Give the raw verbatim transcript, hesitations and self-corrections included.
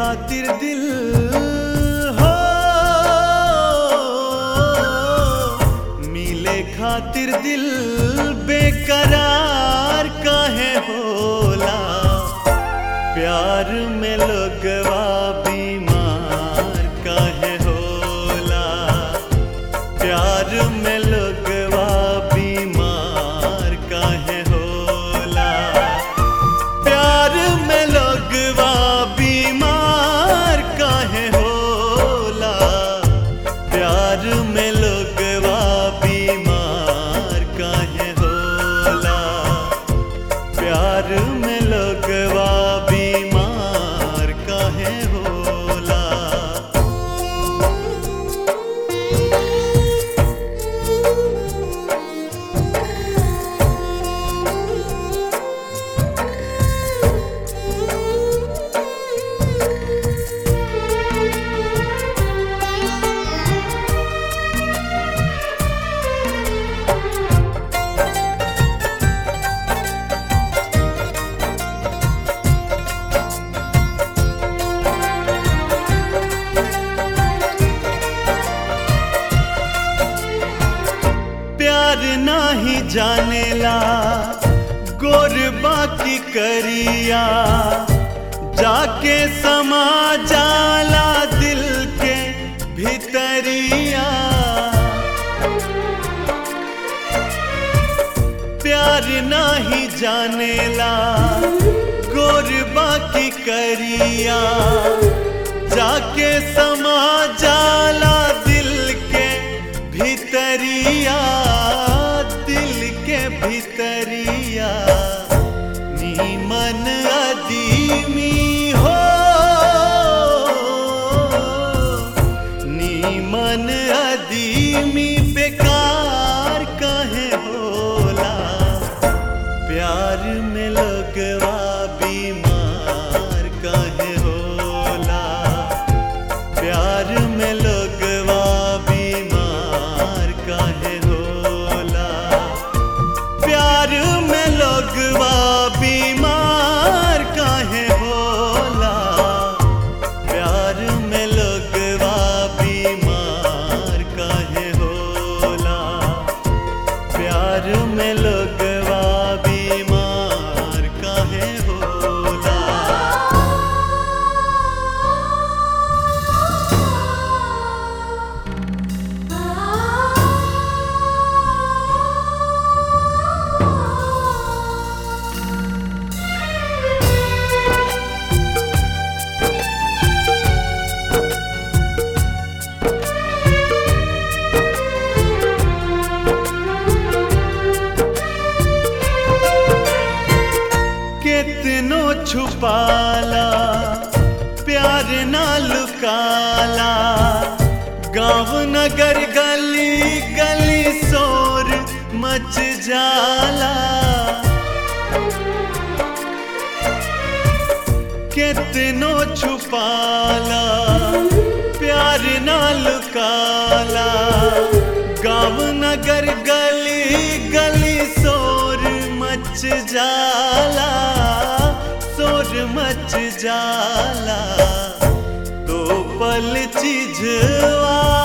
खातिर दिल हो, मिले खातिर दिल बेकरार काहे होला। प्यार में लोगवा बीमार काहे होला। प्यार में लोगवा बीमार काहे होला। प्यार में लोगवा बीमार काहे होला। प्यार में लोगवा बीमार काहे होला। प्यार में लोगवा बीमार काहे होला। प्यार नाही जानेला गोर बाकी करिया, जाके समा जाला दिल के भितरिया। प्यार नाही जानेला गोर बाकी करिया, जाके समा जाला दिल के भितरिया। दिल के भितरिया नीमन अदीमी हो, नीमन अदीमी बेकार काहे होला। प्यार में लोगवा बीमार काहे होला। प्यार में लोगवा बीमार काहे होला। प्यार में लोगवा बीमार काहे होला। प्यार में लोगवा बीमार काहे होला। प्यार में लोगवा बीमार काहे होला। कितनो छुपाला प्यार ना लुकाला। गाँव नगर गली गली शोर मच जाला। कितनो छुपाला प्यार ना लुकाला। गाँव नगर गली गली शोर मच जाला। शोर मच जाला तो पल चीजवा